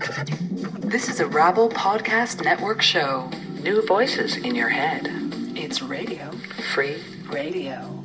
This is a Rabble Podcast Network show. New voices in your head. It's radio. Free radio.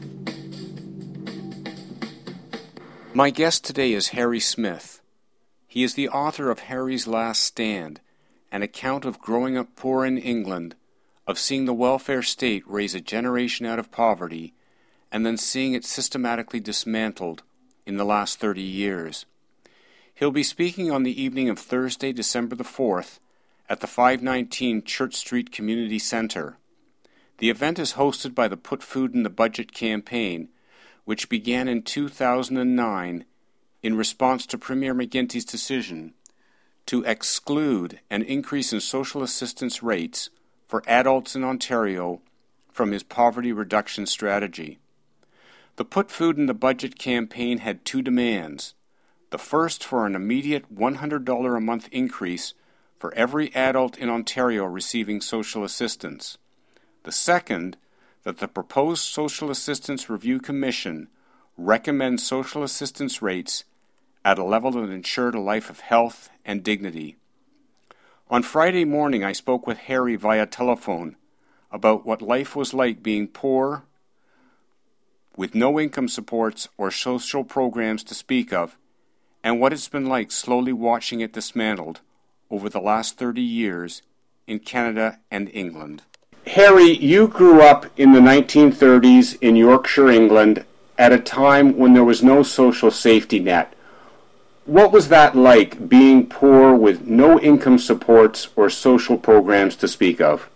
My guest today is Harry Smith. He is the author of Harry's Last Stand, an account of growing up poor in England, of seeing the welfare state raise a generation out of poverty, and then seeing it systematically dismantled in the last 30 years. He'll be speaking on the evening of Thursday, December the 4th, at the 519 Church Street Community Center. The event is hosted by the Put Food in the Budget campaign, which began in 2009 in response to Premier McGuinty's decision to exclude an increase in social assistance rates for adults in Ontario from his poverty reduction strategy. The Put Food in the Budget campaign had two demands. The first for an immediate $100 a month increase for every adult in Ontario receiving social assistance. The second, that the proposed Social Assistance Review Commission recommends social assistance rates at a level that ensured a life of health and dignity. On Friday morning, I spoke with Harry via telephone about what life was like being poor, with no income supports or social programs to speak of, and what it's been like slowly watching it dismantled over the last 30 years in Canada and England. Harry, you grew up in the 1930s in Yorkshire, England, at a time when there was no social safety net. What was that like, being poor with no income supports or social programs to speak of?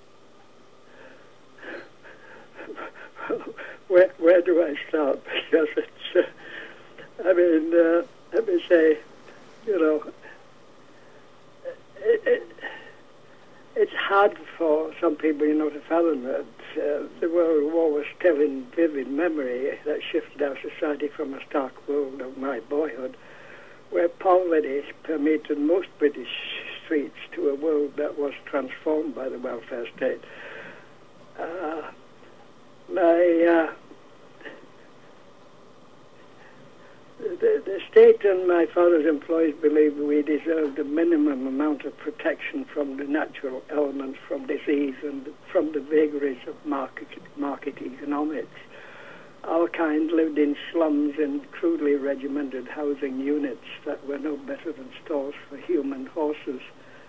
Where do I start? Because it's, let me say, it's hard for some people, to fathom that the World War was still in vivid memory that shifted our society from a stark world of my boyhood, where poverty permeated most British streets, to a world that was transformed by the welfare state. The state and my father's employees believed we deserved a minimum amount of protection from the natural elements, from disease, and from the vagaries of market economics. Our kind lived in slums in crudely regimented housing units that were no better than stores for human horses.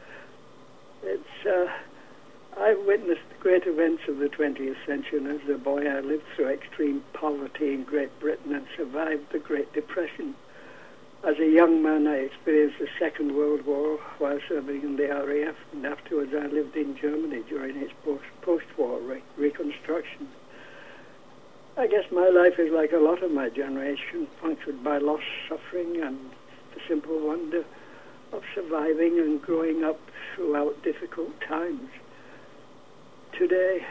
I've witnessed the great events of the 20th century, and as a boy I lived through extreme poverty in Great Britain and survived the Great Depression. As a young man I experienced the Second World War while serving in the RAF, and afterwards I lived in Germany during its post-war reconstruction. I guess my life is like a lot of my generation, punctured by loss, suffering, and the simple wonder of surviving and growing up throughout difficult times. Today,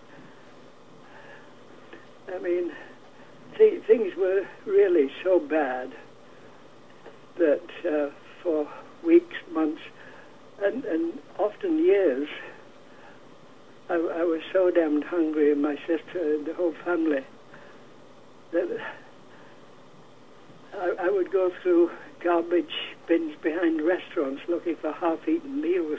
things were really so bad that for weeks, months, and often years, I was so damned hungry, and my sister and the whole family, that I would go through garbage bins behind restaurants looking for half-eaten meals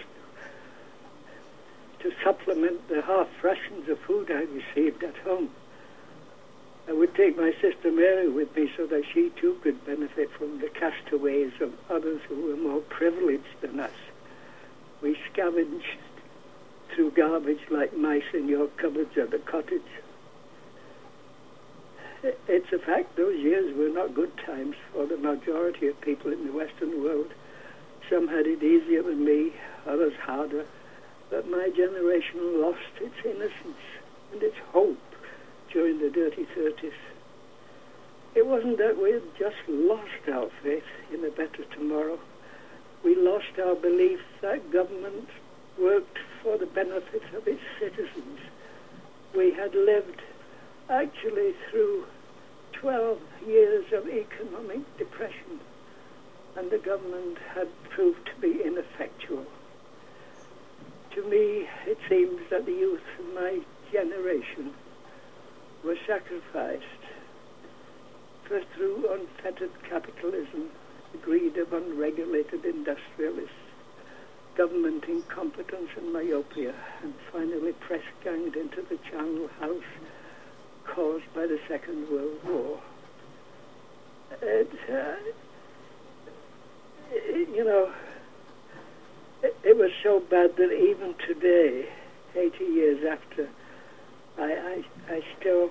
to supplement the half rations of food I received at home. I would take my sister Mary with me so that she too could benefit from the castaways of others who were more privileged than us. We scavenged through garbage like mice in your cupboards at the cottage. It's a fact those years were not good times for the majority of people in the Western world. Some had it easier than me, others harder. But my generation lost its innocence and its hope during the dirty 30s. It wasn't that we had just lost our faith in a better tomorrow. We lost our belief that government worked for the benefit of its citizens. We had lived actually through 12 years of economic depression, and the government had proved to be ineffectual. To me, it seems that the youth of my generation were sacrificed, first through unfettered capitalism, the greed of unregulated industrialists, government incompetence and myopia, and finally press-ganged into the Channel House caused by the Second World War. It was so bad that even today, 80 years after, I still,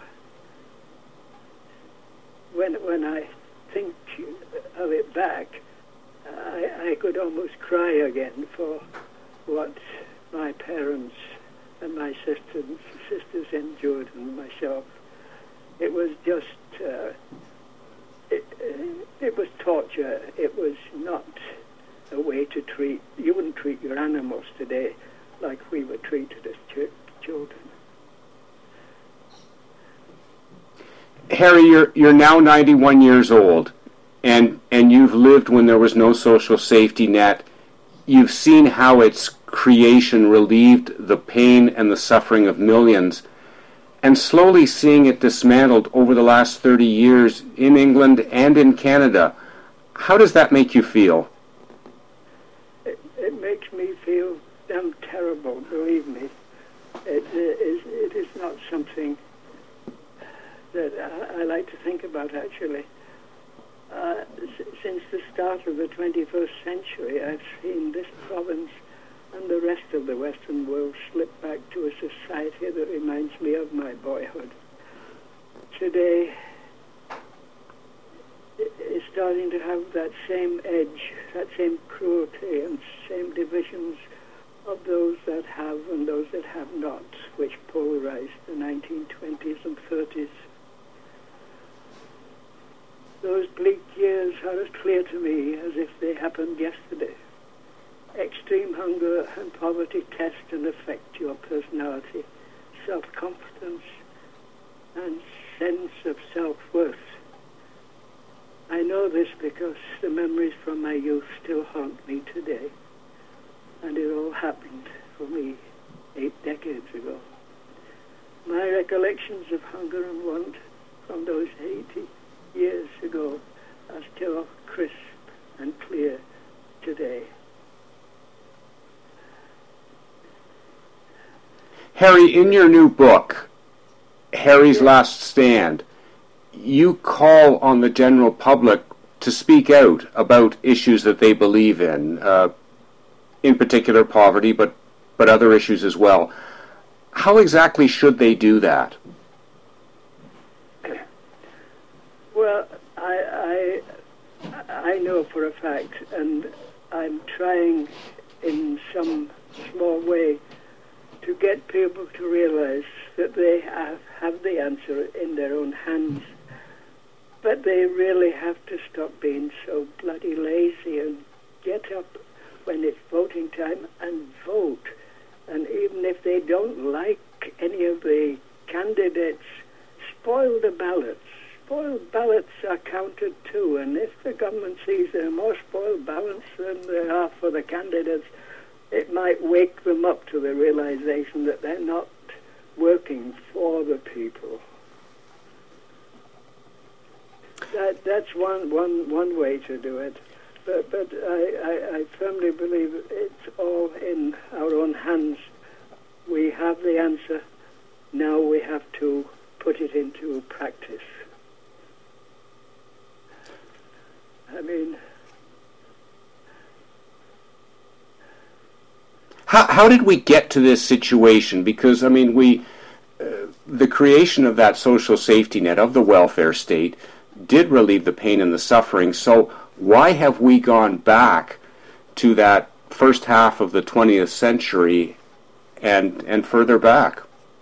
when I think of it back, I could almost cry again for what my parents and my sisters endured, and myself. It was just, it was torture. It was not a way to treat. You wouldn't treat your animals today like we were treated as children. Harry, you're now 91 years old, and you've lived when there was no social safety net. You've seen how its creation relieved the pain and the suffering of millions, and slowly seeing it dismantled over the last 30 years in England and in Canada. How does that make you feel? It makes me feel damn terrible, believe me. It is not something that I like to think about, actually. Since the start of the 21st century, I've seen this province and the rest of the Western world slip back to a society that reminds me of my boyhood. Today is starting to have that same edge, that same cruelty and same divisions of those that have and those that have not, which polarized the 1920s and 30s. Those bleak years are as clear to me as if they happened yesterday. Extreme hunger and poverty test and affect your personality, self-confidence, and sense of self-worth. I know this because the memories from my youth still haunt me today, and it all happened for me 8 decades ago. My recollections of hunger and want from those 80 years ago are still crisp and clear today. Harry, in your new book, Harry's Last Stand, you call on the general public to speak out about issues that they believe in particular poverty, but other issues as well. How exactly should they do that? Well, I know for a fact, and I'm trying in some small way to get people to realize that they have the answer in their own hands. But they really have to stop being so bloody lazy and get up when it's voting time and vote. And even if they don't like any of the candidates, spoil the ballots. Spoiled ballots are counted too, and if the government sees there are more spoiled ballots than there are for the candidates, it might wake them up to the realization that they're not working for the people. That's one way to do it, but I firmly believe it's all in our own hands. We have the answer. Now we have to put it into practice. I mean, how did we get to this situation? Because, I mean, the creation of that social safety net, of the welfare state, did relieve the pain and the suffering. So why have we gone back to that first half of the 20th century and further back?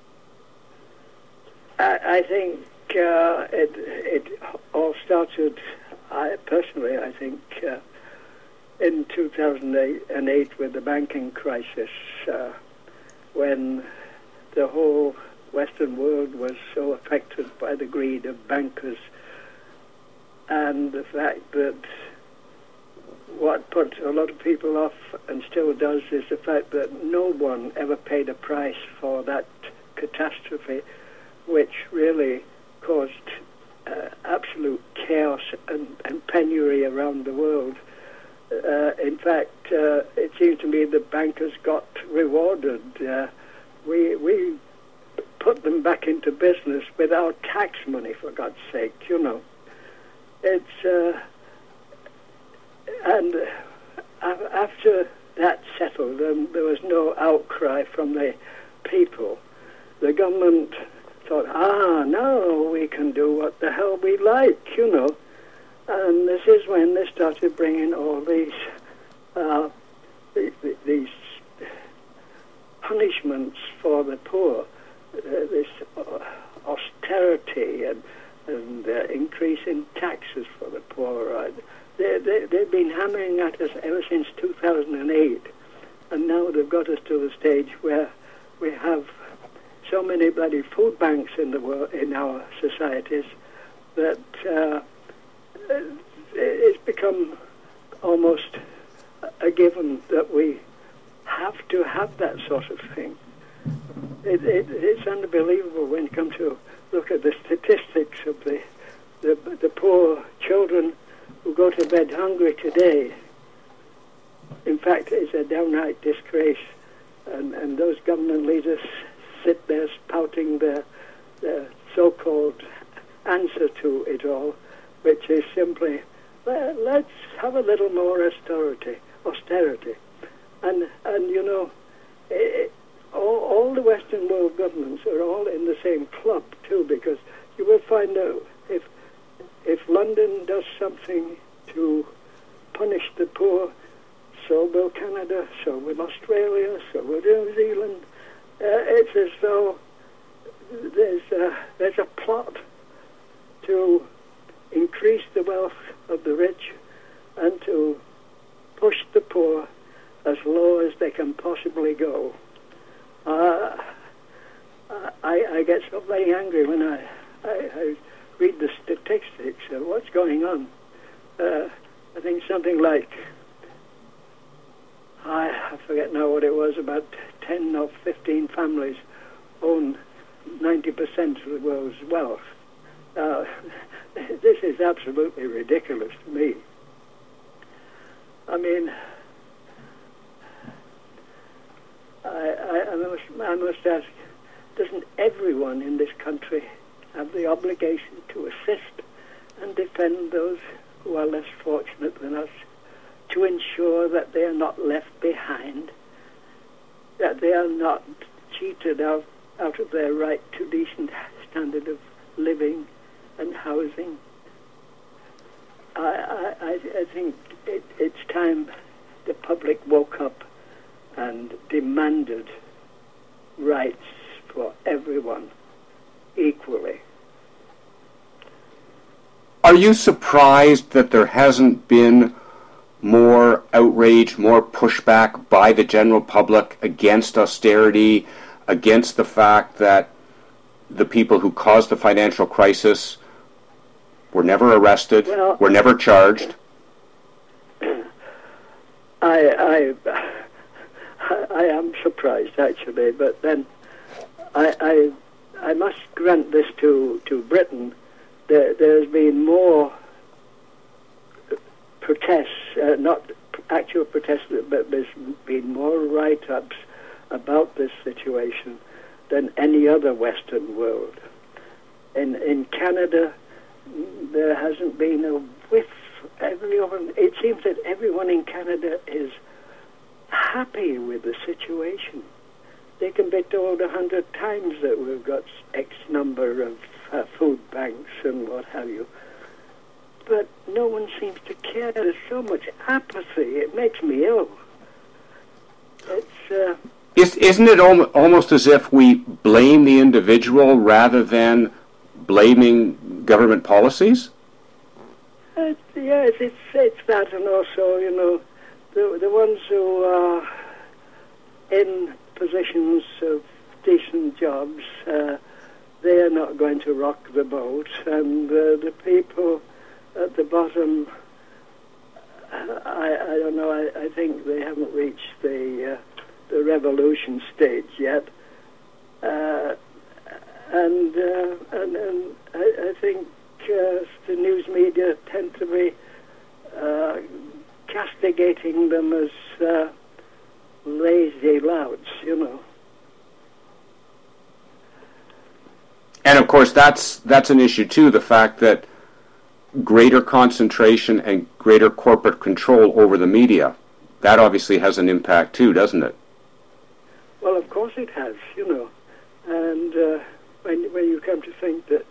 I think it all started, I think, in 2008 with the banking crisis, when the whole Western world was so affected by the greed of bankers, and the fact that what put a lot of people off and still does is the fact that no one ever paid a price for that catastrophe, which really caused absolute chaos and penury around the world. In fact, it's seems to me the bankers got rewarded. We put them back into business with our tax money, for God's sake, you know. It's and after that settled, and there was no outcry from the people, the government thought, now we can do what the hell we like, you know. And this is when they started bringing all these punishments for the poor, this austerity and increasing taxes for the poor. Right? They've been hammering at us ever since 2008, and now they've got us to the stage where we have so many bloody food banks in the world, in our societies, that it's become almost a given that we have to have that sort of thing. It's unbelievable when you come to look at the statistics of the poor children who go to bed hungry today. In fact, it's a downright disgrace, and those government leaders sit there spouting their so-called answer to it all, which is simply, let's have a little more austerity. And you know, all the Western world governments are all in the same club too, because you will find out if London does something to punish the poor, so will Canada, so will Australia, so will New Zealand. It's as though there's a plot to increase the wealth of the rich and to push the poor as low as they can possibly go. I get so very angry when I read the statistics of what's going on. I think something like, I forget now what it was, about 10 or 15 families own 90% of the world's wealth. This is absolutely ridiculous to me. I mean, I must ask, doesn't everyone in this country have the obligation to assist and defend those who are less fortunate than us, to ensure that they are not left behind, that they are not cheated out of their right to decent standard of living and housing? I think it's time the public woke up and demanded rights for everyone equally. Are you surprised that there hasn't been more outrage, more pushback by the general public against austerity, against the fact that the people who caused the financial crisis were never arrested, were never charged? I am surprised, actually, but then I must grant this to Britain. There's been more protests, not actual protests, but there's been more write-ups about this situation than any other Western world. In Canada, there hasn't been a whiff. It seems that everyone in Canada is happy with the situation. They can be told 100 times that we've got X number of food banks and what have you. But no one seems to care. There's so much apathy. It makes me ill. Isn't it almost as if we blame the individual rather than blaming government policies? Yes, it's that, and also, you know, the ones who are in positions of decent jobs, they are not going to rock the boat, and the people at the bottom, I don't know, I think they haven't reached the revolution stage yet, and I think the news media tend to be castigating them as And of course, that's an issue too. The fact that greater concentration and greater corporate control over the media, that obviously has an impact too, doesn't it? Well, of course it has, and when you come to think that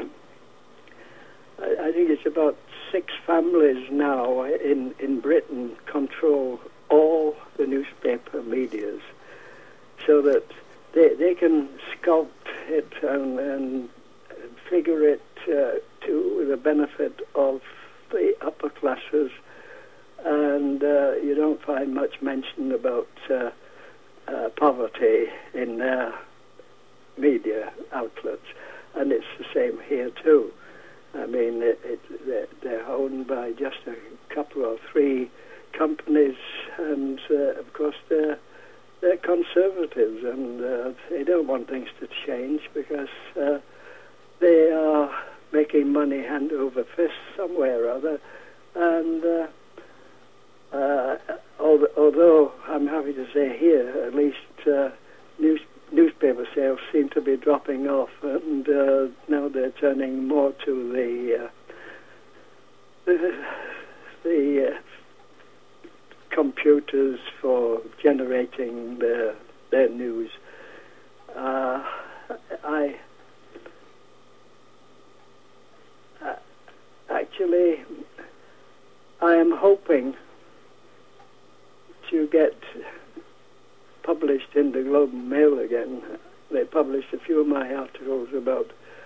I think it's about 6 families now in Britain control all the newspaper medias, so that they can sculpt it and figure it to the benefit of the upper classes, and you don't find much mention about poverty in their media outlets, and it's the same here too. I mean, they're owned by just a couple or 3 companies, and of course they're conservatives, and they don't want things to change because they are making money hand over fist somewhere or other. And although I'm happy to say here, at least newspaper sales seem to be dropping off, and now they're turning more to the computers for generating their news. I am hoping to get published in the Globe and Mail again. They published a few of my articles about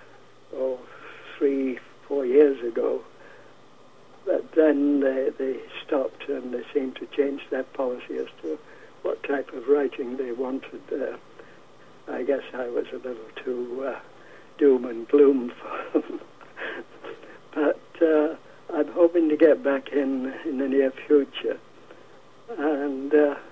3-4 years ago, but then they stopped, and they seemed to change their policy as to what type of writing they wanted. I guess I was a little too doom and gloom for them. But I'm hoping to get back in the near future, and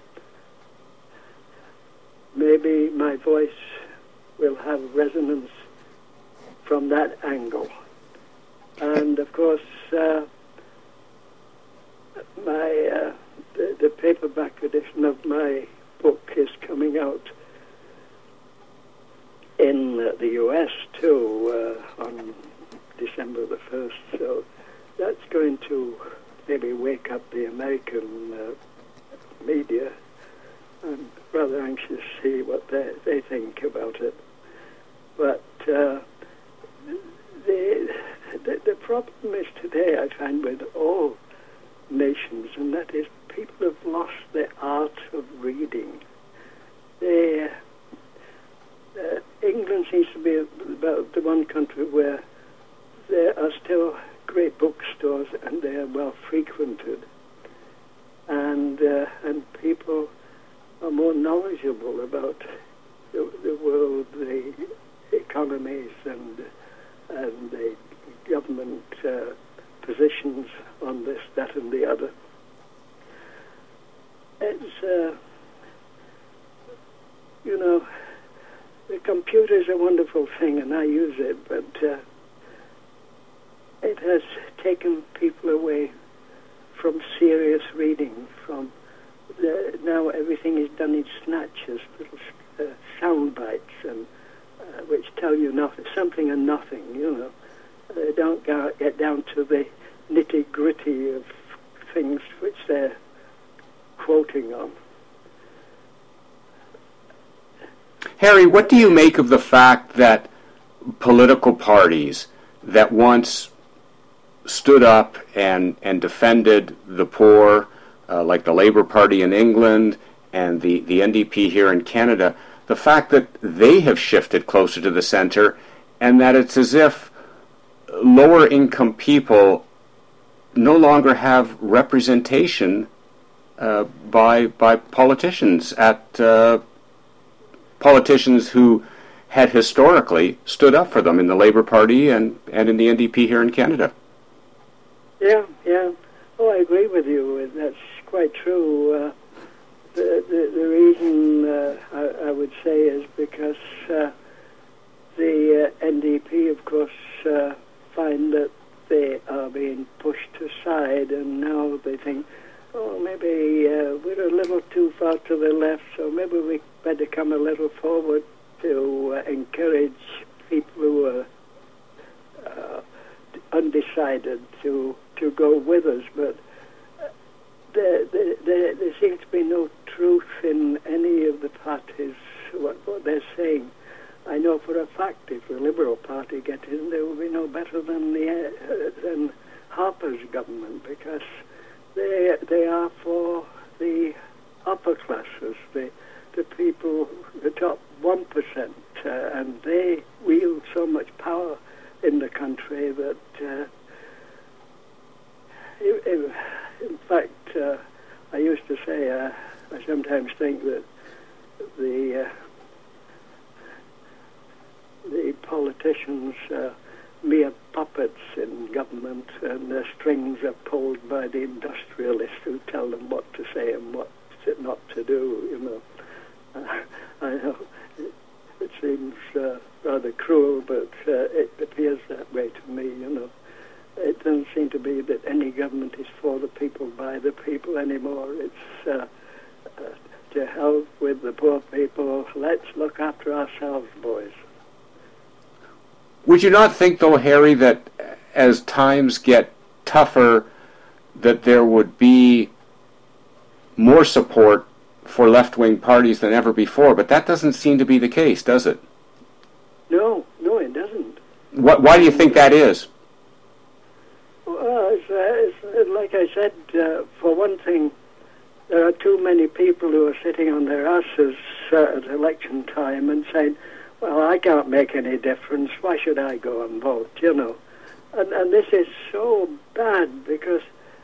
maybe my voice will have resonance from that angle. And of course, the paperback edition of my book is coming out in the U.S. too on December the 1st. So that's going to maybe wake up the American media. I'm rather anxious to see what they think about it. But the problem is today, I find, with all nations, and that is people have lost the art of reading. England seems to be about the one country where there are still great bookstores, and they are well frequented, and people are more knowledgeable about the world, the economies, and the government positions on this, that, and the other. It's the computer is a wonderful thing, and I use it, but it has taken people away from serious reading. Now everything is done in snatches, little sound bites, and which tell you something and nothing. They don't get down to the nitty-gritty of things which they're quoting on. Harry, what do you make of the fact that political parties that once stood up and defended the poor, like the Labour Party in England and the NDP here in Canada, the fact that they have shifted closer to the centre, and that it's as if lower income people no longer have representation by politicians politicians who had historically stood up for them in the Labour Party and in the NDP here in Canada. Yeah. Oh, I agree with you. That's quite true. The reason I would say is because the NDP, of course, find that they are being pushed aside, and now they think, maybe we're a little too far to the left, so maybe we better come a little forward to encourage people who are undecided to go with us, but there seems to be no truth in any of the parties, what they're saying. I know for a fact if the Liberal Party get in, they will be no better than Harper's government, because they are for the upper classes, the people, the top 1%, and they wield so much power in the country that, in fact, I used to say, I sometimes think that the politicians are mere puppets in government, and their strings are pulled by the industrialists who tell them what to say and what not to do, you know. I know it seems rather cruel, but it appears that way to me, you know. It doesn't seem to be that any government is for the people, by the people anymore. It's to help with the poor people. Let's look after ourselves, boys. Would you not think, though, Harry, that as times get tougher, that there would be more support for left-wing parties than ever before? But that doesn't seem to be the case, does it? No, it doesn't. Why do you think that is? Well, it's like I said, for one thing, there are too many people who are sitting on their asses at election time and saying, well, I can't make any difference. Why should I go and vote, you know? And this is so bad because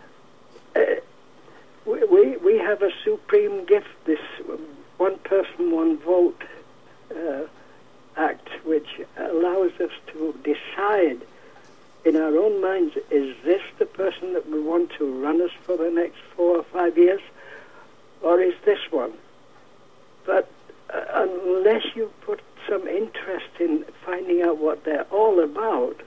we have a supreme gift, this one person, one vote act, which allows us to decide in our own minds, is this the person that we want to run us for the next 4 or 5 years, or is this one? But unless you put some interest in finding out what they're all about,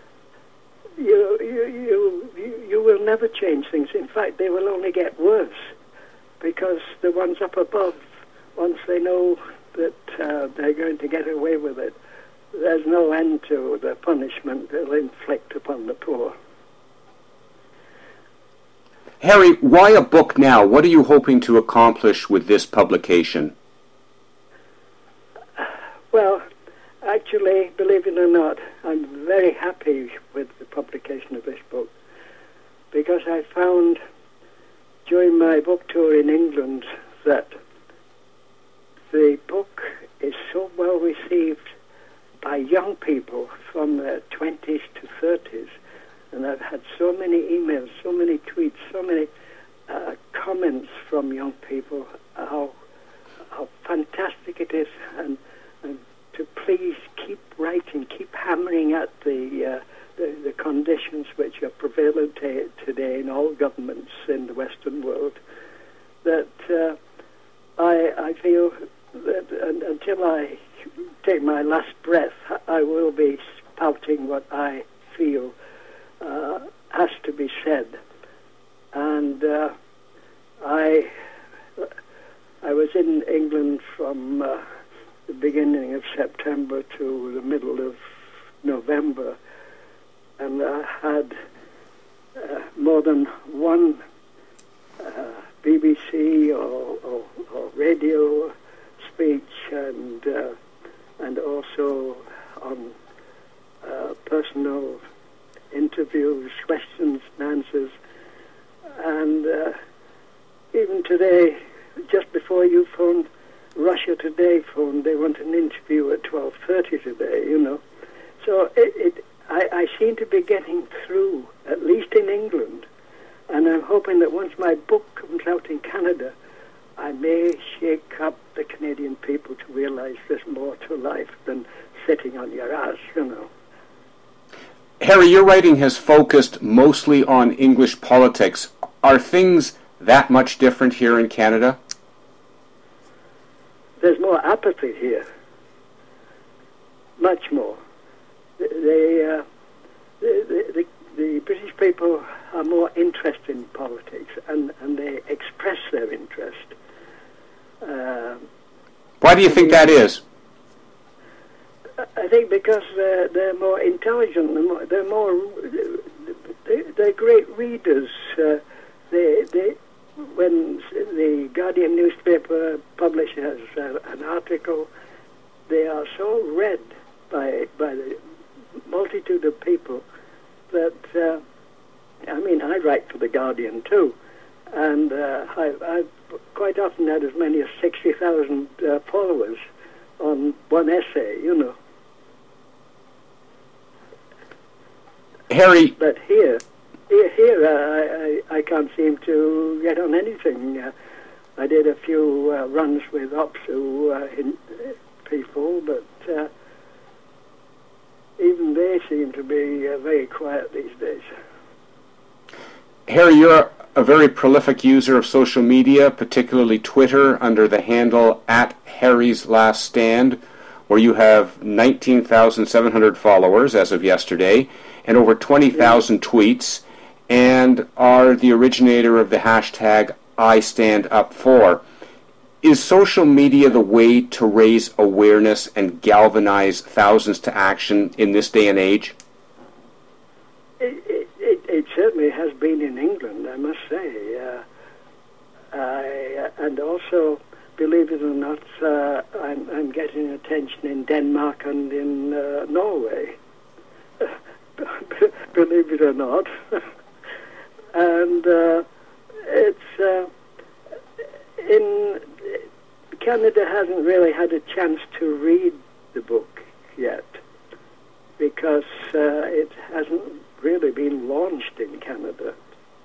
you will never change things. In fact, they will only get worse, because the ones up above, once they know that they're going to get away with it, there's no end to the punishment they'll inflict upon the poor. Harry, why a book now? What are you hoping to accomplish with this publication? Well, actually, believe it or not, I'm very happy with the publication of this book, because I found during my book tour in England that the book is so well received by young people from their 20s to 30s. And I've had so many emails, so many tweets, so many comments from young people, how fantastic it is, and to please keep writing, keep hammering at the conditions which are prevalent today in all governments in the Western world, that I feel that until I take my last breath, I will be spouting what I feel has to be said. And I was in England from the beginning of September to the middle of November, and I had more than one BBC or radio speech, and also on personal interviews, questions and answers. And even today, just before you phoned, Russia Today phoned, they want an interview at 12:30 today, you know. So I seem to be getting through, at least in England, and I'm hoping that once my book comes out in Canada, I may shake up the Canadian people to realize there's more to life than sitting on your ass, you know. Harry, your writing has focused mostly on English politics. Are things that much different here in Canada? There's more apathy here. Much more. The British people are more interested in politics, and they express their interest. Why do you think that is? I think because they're more intelligent, they're great readers. When the Guardian newspaper publishes an article, they are so read by the multitude of people that, I write for the Guardian too, and I've quite often had as many as 60,000 followers on one essay, Harry. But here I can't seem to get on anything. I did a few runs with OPSU people, but even they seem to be very quiet these days. Harry, you're a very prolific user of social media, particularly Twitter, under the handle @Harry'sLastStand, where you have 19,700 followers as of yesterday, and over 20,000 tweets, and are the originator of the hashtag #IStandUp4. Is social media the way to raise awareness and galvanize thousands to action in this day and age? It certainly has been in England, I must say. And also, believe it or not, I'm getting attention in Denmark and in Norway. Believe it or not. And it's in Canada hasn't really had a chance to read the book yet, because it hasn't really been launched in Canada.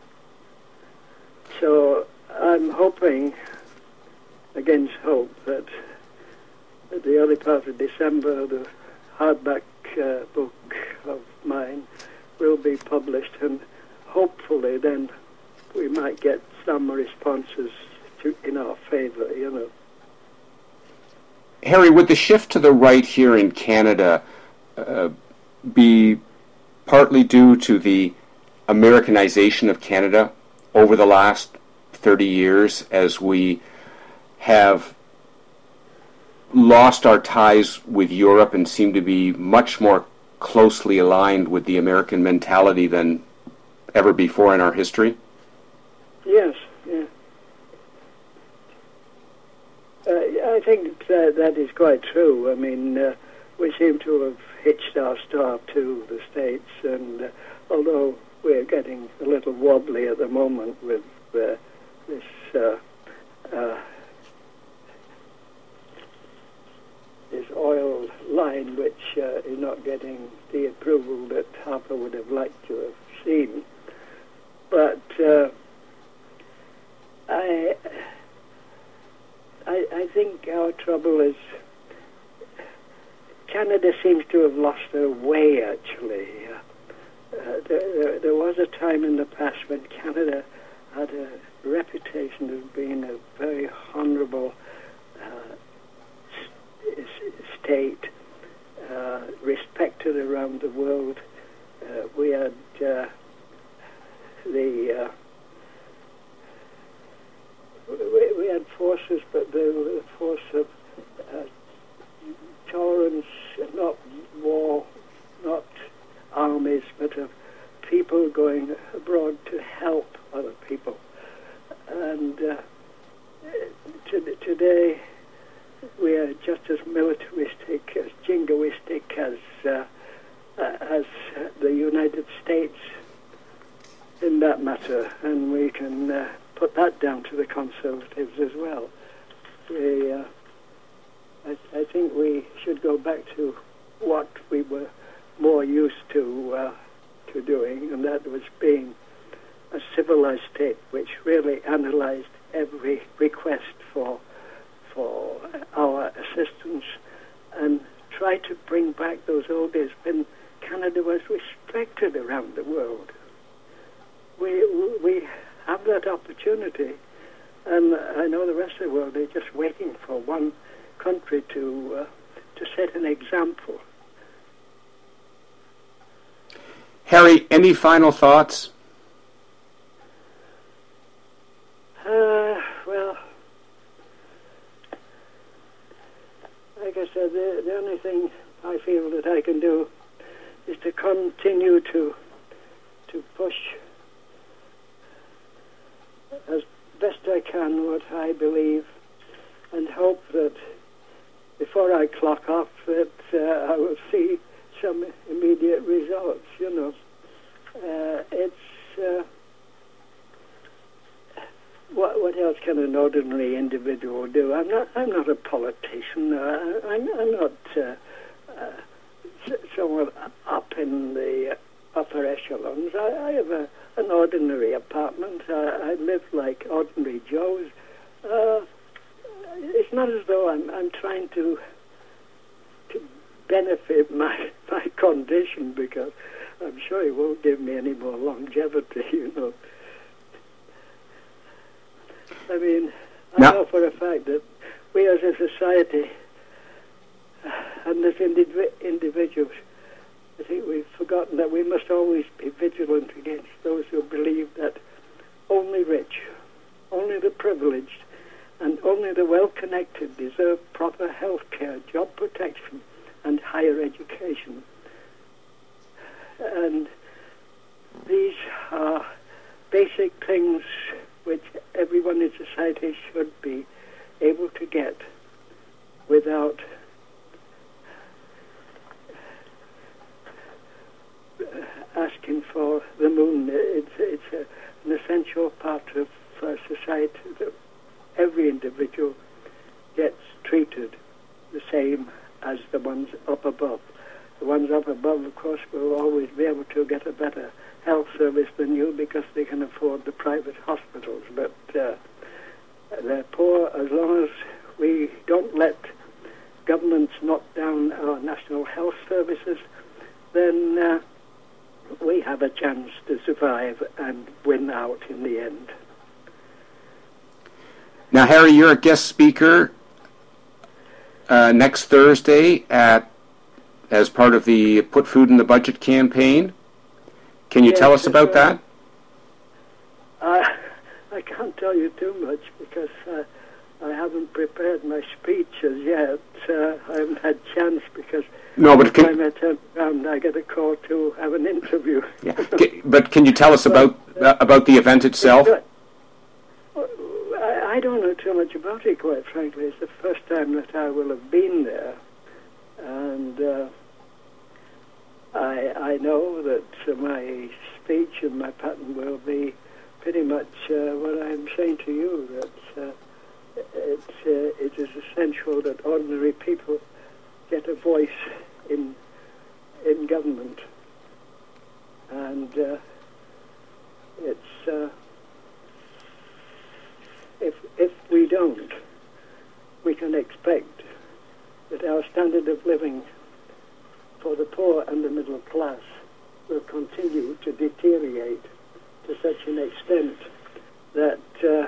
So I'm hoping, against hope, that at the early part of December the hardback book of mine will be published, and hopefully then we might get some responses in our favor, Harry, would the shift to the right here in Canada be partly due to the Americanization of Canada over the last 30 years, as we have lost our ties with Europe and seem to be much more closely aligned with the American mentality than ever before in our history? Yes, yeah. I think that is quite true. I mean, we seem to have hitched our star to the States, and although we're getting a little wobbly at the moment with this oil line, which is not getting the approval that Harper would have liked to have seen. But I think our trouble is Canada seems to have lost their way, actually. There was a time in the past when Canada had a reputation of being a very honourable state, respected around the world. We had we had forces, but they were a force of tolerance, not war, not armies, but of people going abroad to help other people. And today we are just as militaristic, as jingoistic as the United States in that matter, and we can put that down to the Conservatives as well. I think we should go back to what we were more used to doing, and that was being a civilized state which really analyzed every request for our assistance and tried to bring back those old days when Canada was respected around the world. We have that opportunity, and I know the rest of the world, they're just waiting for one country to set an example. Harry, any final thoughts? Well, I like I said, the only thing I feel that I can do is to continue to push as best I can what I believe, and hope that before I clock off that I will see some immediate results. What else can an ordinary individual do? I'm not a politician. I'm not someone up in the upper echelons. I have an ordinary apartment. I live like ordinary Joes. It's not as though I'm trying to benefit my condition, because I'm sure it won't give me any more longevity, I mean, I know for a fact that we as a society and as individuals, I think we've forgotten that we must always be vigilant against those who believe that only rich, only the privileged, and only the well-connected deserve proper health care, job protection, and higher education. And these are basic things which everyone in society should be able to get without asking for the moon. It's an essential part of society that every individual gets treated the same as the ones up above. The ones up above, of course, will always be able to get a better health service than you because they can afford the private hospitals. But they're poor as long as we don't let governments knock down our national health services, then we have a chance to survive and win out in the end. Now, Harry, you're a guest speaker next Thursday as part of the Put Food in the Budget campaign. Can you tell us about that? I can't tell you too much because I haven't prepared my speech as yet. I haven't had chance because every time I turn around I get a call to have an interview. Yeah. But can you tell us about the event itself? I don't know too much about it, quite frankly. It's the first time that I will have been there. And I know that my speech and my pattern will be pretty much what I'm saying to you, that it is essential that ordinary people get a voice in government. And it's if we don't, we can expect that our standard of living for the poor and the middle class will continue to deteriorate to such an extent that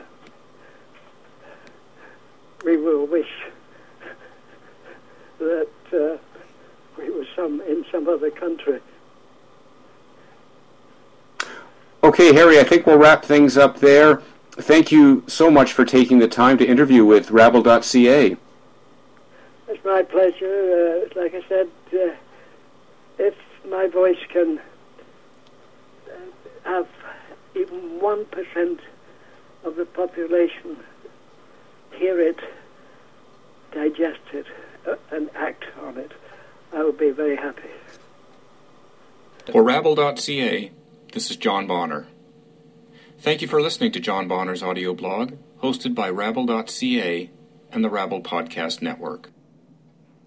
we will wish that we were in some other country. Okay, Harry, I think we'll wrap things up there. Thank you so much for taking the time to interview with Rabble.ca. It's my pleasure. Like I said, if my voice can have even 1% of the population hear it, digest it, and act on it, I will be very happy. For Rabble.ca, this is John Bonner. Thank you for listening to John Bonner's audio blog, hosted by Rabble.ca and the Rabble Podcast Network.